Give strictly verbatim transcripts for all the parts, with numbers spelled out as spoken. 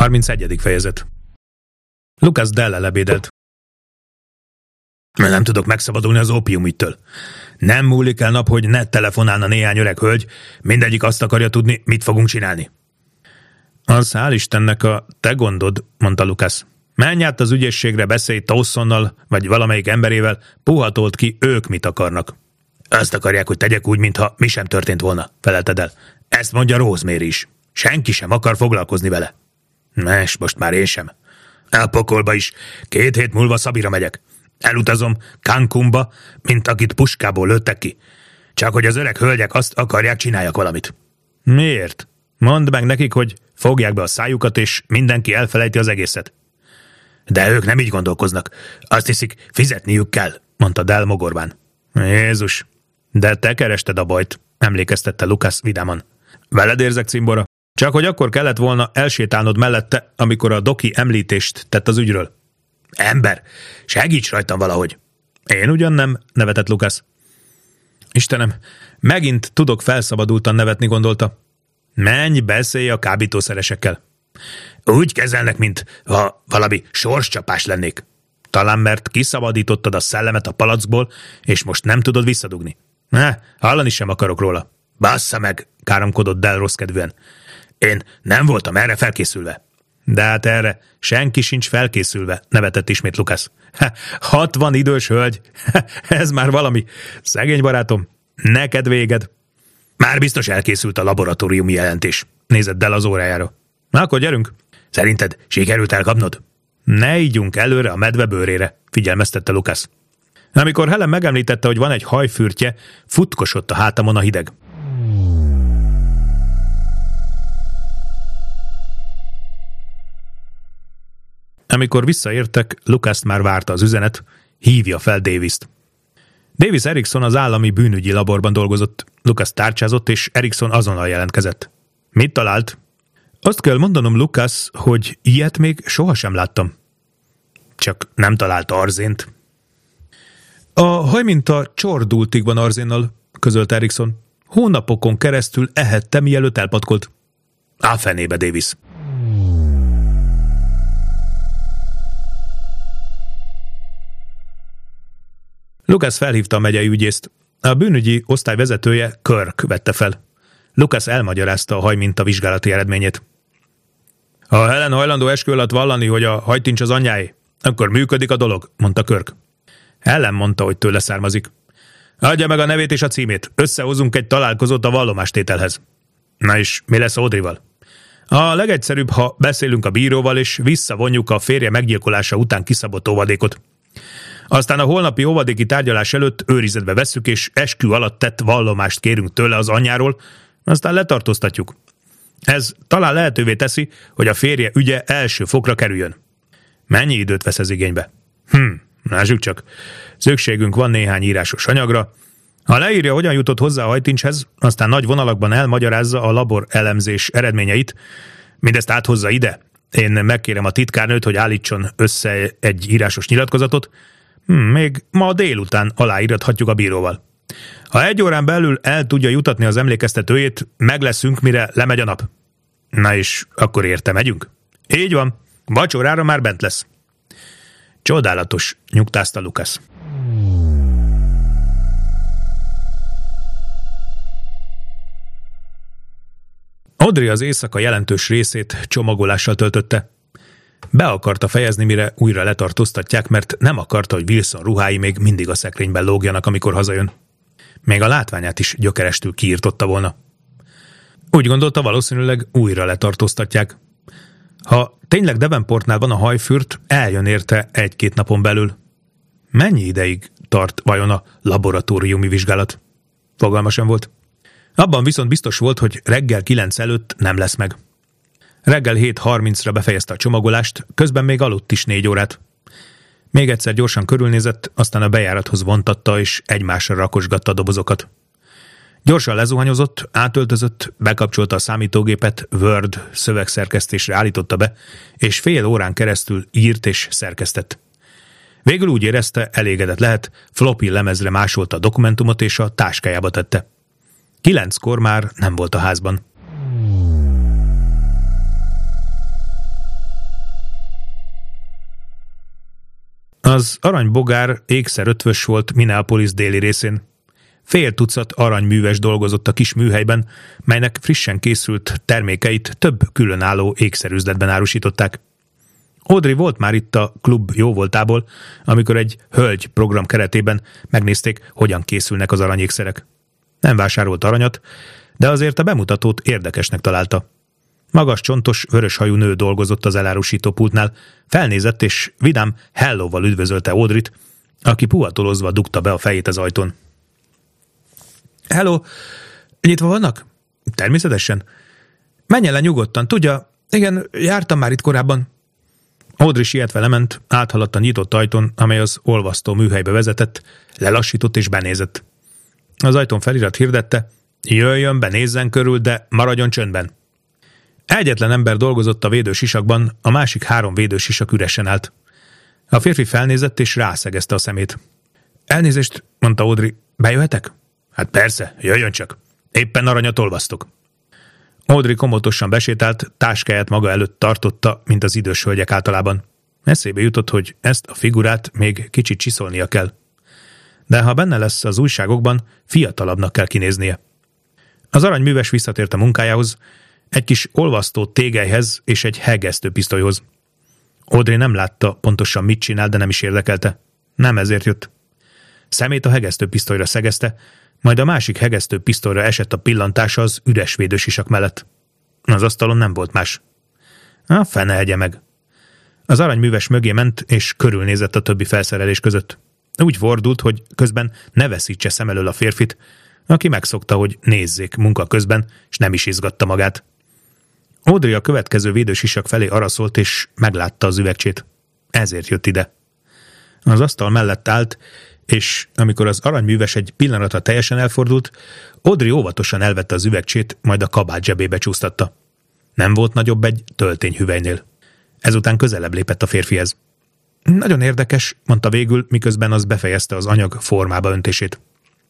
harmincegyedik fejezet. Lucas Dell-el ebédelt. Nem tudok megszabadulni az ópiumügytől. Nem múlik el nap, hogy ne telefonálna néhány öreg hölgy, mindegyik azt akarja tudni, mit fogunk csinálni. Az hál' Istennek a te gondod, mondta Lucas. Menj át az ügyészségre, beszélj Towsonnal, vagy valamelyik emberével, puhatolt ki, ők mit akarnak. Azt akarják, hogy tegyek úgy, mintha mi sem történt volna, felelte Dell. Ezt mondja Rosemary is. Senki sem akar foglalkozni vele. Nes, most már én sem. A pokolba is. Két hét múlva Szabira megyek. Elutazom Cancúnba, mint akit puskából lőttek ki. Csak hogy az öreg hölgyek azt akarják, csináljak valamit. Miért? Mondd meg nekik, hogy fogják be a szájukat, és mindenki elfelejti az egészet. De ők nem így gondolkoznak. Azt hiszik, fizetniük kell, mondta Dell mogorván. Jézus, de te kerested a bajt, emlékeztette Lucas vidáman. Veled érzek, cimbora. Csak hogy akkor kellett volna elsétálnod mellette, amikor a doki említést tett az ügyről. Ember, segíts rajtam valahogy. Én ugyan nem, nevetett Lucas. Istenem, megint tudok felszabadultan nevetni, gondolta. Menj, beszélj a kábítószeresekkel. Úgy kezelnek, mint ha valami sorscsapás lennék. Talán mert kiszabadítottad a szellemet a palackból, és most nem tudod visszadugni. Ne, hallani sem akarok róla. Bassza meg, káromkodott Dell rosszkedvűen. Én nem voltam erre felkészülve. De hát erre senki sincs felkészülve, nevetett ismét Lucas. Hatvan idős hölgy, ez már valami. Szegény barátom, neked véged. Már biztos elkészült a laboratóriumi jelentés, nézett Dell az órájára. Na akkor gyerünk. Szerinted sikerült elkapnod? Ne ígyunk előre a medve bőrére, figyelmeztette Lucas. Amikor Helen megemlítette, hogy van egy hajfürtje, futkosott a hátamon a hideg. Amikor visszaértek, Lucast már várta az üzenet, hívja fel Davist. Davis Erickson az állami bűnügyi laborban dolgozott. Lucas tárcsázott, és Erickson azonnal jelentkezett. Mit talált? Azt kell mondanom, Lucas, hogy ilyet még sohasem láttam. Csak nem talált arzént. A hajminta csordultig van arzénnal, közölte Erickson. Hónapokon keresztül ehette, mielőtt elpatkolt. Á, fenébe, Davis. Lucas felhívta a megyei ügyészt. A bűnügyi osztály vezetője, Kirk, vette fel. Lucas elmagyarázta a hajminta vizsgálati eredményét. Ha Helen hajlandó eskü alatt vallani, hogy a hajtincs az anyjáé, akkor működik a dolog, mondta Kirk. Helen mondta, hogy tőle származik. Adja meg a nevét és a címét, összehozunk egy találkozót a vallomástételhez. Na és mi lesz Audrey-val? A legegyszerűbb, ha beszélünk a bíróval, és visszavonjuk a férje meggyilkolása után kiszabott óvadékot. Aztán a holnapi óvadéki tárgyalás előtt őrizetbe vesszük, és eskü alatt tett vallomást kérünk tőle az anyjáról, aztán letartóztatjuk. Ez talán lehetővé teszi, hogy a férje ügye első fokra kerüljön. Mennyi időt vesz ez igénybe? Hm, lássuk csak. Szükségünk van néhány írásos anyagra. Ha leírja, hogyan jutott hozzá a hajtincshez, aztán nagy vonalakban elmagyarázza a labor elemzés eredményeit, mindezt áthozza ide. Én megkérem a titkárnőt, hogy állítson össze egy írásos nyilatkozatot. Hm, még ma délután aláírathatjuk a bíróval. Ha egy órán belül el tudja jutatni az emlékeztetőjét, meg leszünk, mire lemegy a nap. Na és akkor érte megyünk? Így van, vacsorára már bent lesz. Csodálatos, nyugtázta Lucas. Audrey az éjszaka jelentős részét csomagolással töltötte. Be akarta fejezni, mire újra letartóztatják, mert nem akarta, hogy Wilson ruhái még mindig a szekrényben lógjanak, amikor hazajön. Még a látványát is gyökerestül kiirtotta volna. Úgy gondolta, valószínűleg újra letartóztatják. Ha tényleg Davenportnál van a hajfürt, eljön érte egy-két napon belül. Mennyi ideig tart vajon a laboratóriumi vizsgálat? Fogalma sem volt. Abban viszont biztos volt, hogy reggel kilenc előtt nem lesz meg. Reggel hét harmincra befejezte a csomagolást, közben még aludt is négy órát. Még egyszer gyorsan körülnézett, aztán a bejárathoz vontatta és egymásra rakosgatta a dobozokat. Gyorsan lezuhanyozott, átöltözött, bekapcsolta a számítógépet, Word szövegszerkesztésre állította be, és fél órán keresztül írt és szerkesztett. Végül úgy érezte, elégedett lehet, floppy lemezre másolta a dokumentumot és a táskájába tette. Kilenckor már nem volt a házban. Az aranybogár ékszerötvös volt Minneapolis déli részén. Fél tucat aranyműves dolgozott a kis műhelyben, melynek frissen készült termékeit több különálló ékszerüzletben árusították. Audrey volt már itt a klub jóvoltából, amikor egy hölgy program keretében megnézték, hogyan készülnek az aranyékszerek. Nem vásárolt aranyat, de azért a bemutatót érdekesnek találta. Magas, csontos, vöröshajú nő dolgozott az elárusító pultnál, felnézett és vidám hellóval üdvözölte Audreyt, aki puhatolozva dugta be a fejét az ajtón. Hello, nyitva vannak? Természetesen. Menjen le nyugodtan, tudja, igen, jártam már itt korábban. Audrey sietve lement, áthaladt a nyitott ajtón, amely az olvasztó műhelybe vezetett, lelassított és benézett. Az ajtón felirat hirdette, jöjjön be, nézzen körül, de maradjon csöndben. Egyetlen ember dolgozott a védősisakban, a másik három védősisak üresen állt. A férfi felnézett és rászegezte a szemét. Elnézést, mondta Audrey, bejöhetek? Hát persze, jöjjön csak. Éppen aranyat olvasztok. Audrey komotosan besétált, táskáját maga előtt tartotta, mint az idős hölgyek általában. Eszébe jutott, hogy ezt a figurát még kicsit csiszolnia kell. De ha benne lesz az újságokban, fiatalabbnak kell kinéznie. Az aranyműves visszatért a munkájához, egy kis olvasztó tégelyhez és egy hegesztő pisztolyhoz. Audrey nem látta pontosan mit csinál, de nem is érdekelte. Nem ezért jött. Szemét a hegesztő pisztolyra szegezte, majd a másik hegesztő pisztolyra esett a pillantása az üres védősisak mellett. Az asztalon nem volt más. A fene hegye meg. Az aranyműves mögé ment, és körülnézett a többi felszerelés között. Úgy fordult, hogy közben ne veszítse szem elől a férfit, aki megszokta, hogy nézzék munka közben, és nem is izgatta magát. Audrey a következő védősisak felé araszolt, és meglátta az üvegcsét. Ezért jött ide. Az asztal mellett állt, és amikor az aranyműves egy pillanatra teljesen elfordult, Audrey óvatosan elvette az üvegcsét, majd a kabát zsebébe csúsztatta. Nem volt nagyobb egy töltényhüvelynél. Ezután közelebb lépett a férfihez. Nagyon érdekes, mondta végül, miközben az befejezte az anyag formába öntését.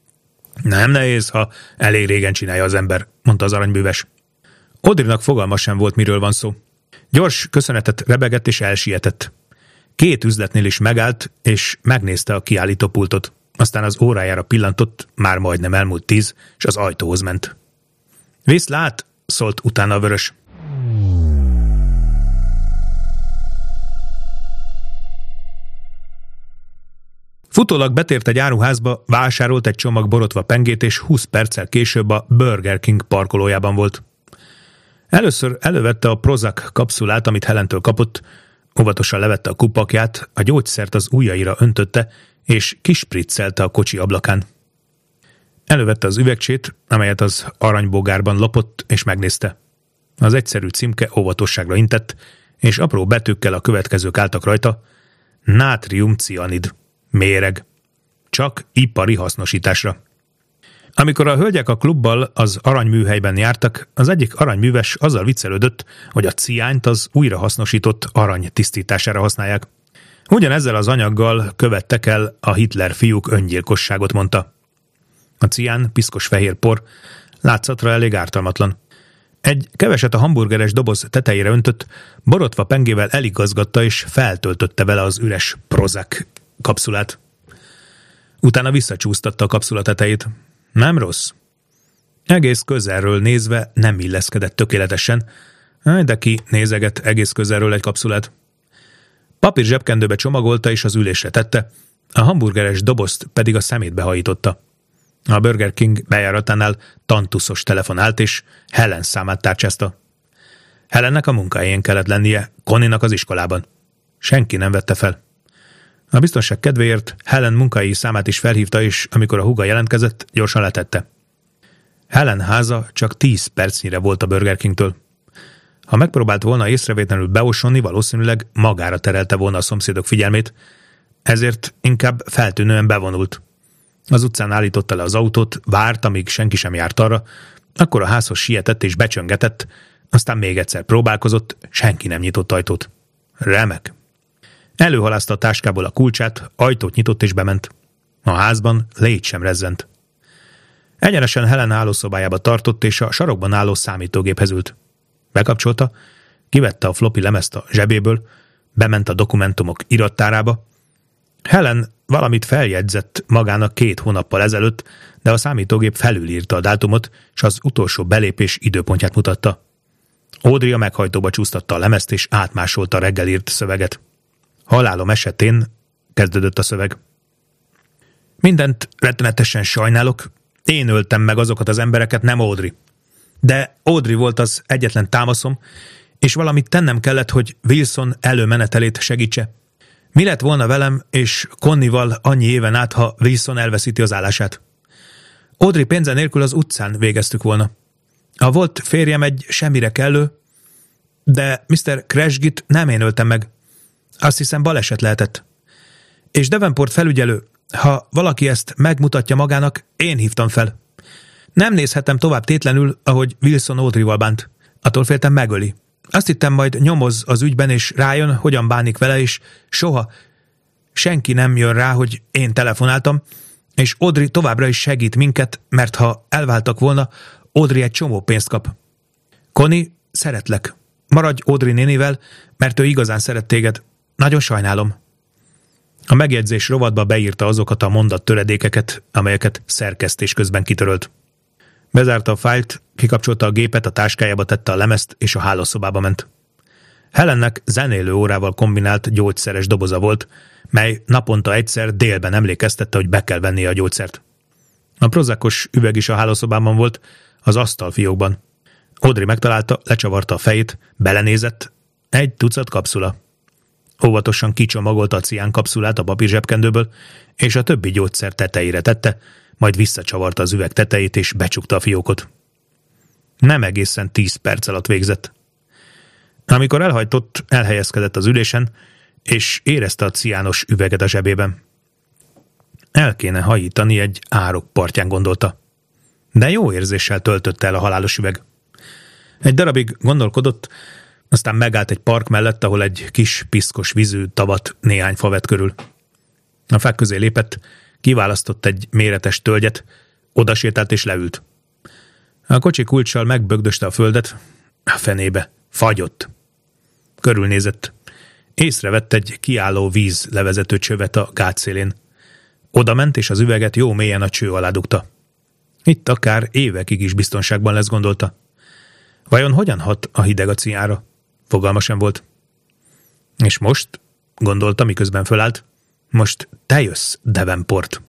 Nem nehéz, ha elég régen csinálja az ember, mondta az aranyműves. Audreynak fogalma sem volt, miről van szó. Gyors köszönetet rebegett és elsietett. Két üzletnél is megállt, és megnézte a kiállítópultot. Aztán az órájára pillantott, már majdnem elmúlt tíz, és az ajtóhoz ment. Viszlát, szólt utána a vörös. Futólag betért egy áruházba, vásárolt egy csomag borotva pengét, és húsz perccel később a Burger King parkolójában volt. Először elővette a Prozac kapszulát, amit Helentől kapott, óvatosan levette a kupakját, a gyógyszert az ujjaira öntötte, és kispriccelte a kocsi ablakán. Elővette az üvegcsét, amelyet az aranybogárban lopott, és megnézte. Az egyszerű címke óvatosságra intett, és apró betűkkel a következők álltak rajta: nátrium-cianid. Méreg. Csak ipari hasznosításra. Amikor a hölgyek a klubbal az aranyműhelyben jártak, az egyik aranyműves azzal viccelődött, hogy a ciányt az újrahasznosított arany tisztítására használják. Ugyanezzel az anyaggal követtek el a Hitler fiúk öngyilkosságot, mondta. A cián piszkos fehér por, látszatra elég ártalmatlan. Egy keveset a hamburgeres doboz tetejére öntött, borotva pengével eligazgatta és feltöltötte vele az üres Prozac kapszulát. Utána visszacsúsztatta a kapszula tetejét. Nem rossz. Egész közelről nézve nem illeszkedett tökéletesen, de ki nézeget egész közelről egy kapszulát. Papír zsebkendőbe csomagolta és az ülésre tette, a hamburgeres dobozt pedig a szemétbe hajította. A Burger King bejáratánál tantuszos telefon állt, és Helen számát tárcsázta. Helennek a munkahelyén kellett lennie, Connie-nak az iskolában. Senki nem vette fel. A biztonság kedvéért Helen munkahelyi számát is felhívta, és amikor a húga jelentkezett, gyorsan letette. Helen háza csak tíz percnyire volt a Burger Kingtől. Ha megpróbált volna észrevétlenül beosonni, valószínűleg magára terelte volna a szomszédok figyelmét, ezért inkább feltűnően bevonult. Az utcán állította le az autót, várt, amíg senki sem járt arra, akkor a házhoz sietett és becsöngetett, aztán még egyszer próbálkozott, senki nem nyitott ajtót. Remek. Előhalázta a táskából a kulcsát, ajtót nyitott és bement. A házban légy sem rezzent. Egyenesen Helen hálószobájába tartott, és a sarokban álló számítógéphez ült. Bekapcsolta, kivette a floppy lemezt a zsebéből, bement a dokumentumok irattárába, Helen valamit feljegyzett magának két hónappal ezelőtt, de a számítógép felülírta a dátumot, és az utolsó belépés időpontját mutatta. Audrey a meghajtóba csúsztatta a lemezt, és átmásolta a reggel írt szöveget. Halálom esetén kezdődött a szöveg. Mindent rettenetesen sajnálok, én öltem meg azokat az embereket, nem Audrey. De Audrey volt az egyetlen támaszom, és valamit tennem kellett, hogy Wilson előmenetelét segítse. Mi lett volna velem és Connival annyi éven át, ha Wilson elveszíti az állását? Audrey pénze nélkül az utcán végeztük volna. A volt férjem egy semmire kellő, de miszter Crashgit nem én öltem meg. Azt hiszem, baleset lehetett. És Davenport felügyelő, ha valaki ezt megmutatja magának, én hívtam fel. Nem nézhetem tovább tétlenül, ahogy Wilson Audreyval bánt. Attól féltem, megöli. Azt hittem, majd nyomoz az ügyben, és rájön, hogyan bánik vele, és soha senki nem jön rá, hogy én telefonáltam, és Audrey továbbra is segít minket, mert ha elváltak volna, Audrey egy csomó pénzt kap. Connie, szeretlek. Maradj Audrey nénivel, mert ő igazán szeret téged. Nagyon sajnálom. A megjegyzés rovatba beírta azokat a mondattöredékeket, amelyeket szerkesztés közben kitörölt. Bezárta a fájlt, kikapcsolta a gépet, a táskájába tette a lemezt, és a hálószobába ment. Helennek zenélő órával kombinált gyógyszeres doboza volt, mely naponta egyszer délben emlékeztette, hogy be kell vennie a gyógyszert. A prozakos üveg is a hálószobában volt, az asztalfiókban. Audrey megtalálta, lecsavarta a fejét, belenézett, egy tucat kapszula. Óvatosan kicsomagolta a cián kapszulát a papírzsebkendőből, és a többi gyógyszer tetejére tette, majd visszacsavarta az üveg tetejét, és becsukta a fiókot. Nem egészen tíz perc alatt végzett. Amikor elhajtott, elhelyezkedett az ülésen, és érezte a ciános üveget a zsebében. El kéne hajítani egy árok partján, gondolta. De jó érzéssel töltötte el a halálos üveg. Egy darabig gondolkodott, aztán megállt egy park mellett, ahol egy kis piszkos vízű tavat néhány fa vett körül. A fák közé lépett, kiválasztott egy méretes tölgyet, odasétált és leült. A kocsi kulccsal megbögdöste a földet, a fenébe, fagyott. Körülnézett. Észrevett egy kiálló víz levezető csövet a gátszélén. Oda ment, és az üveget jó mélyen a cső alá dugta. Itt akár évekig is biztonságban lesz, gondolta. Vajon hogyan hat a hideg a ciára? Fogalma sem volt. És most, gondolta, miközben fölállt, most te jössz, Davenport.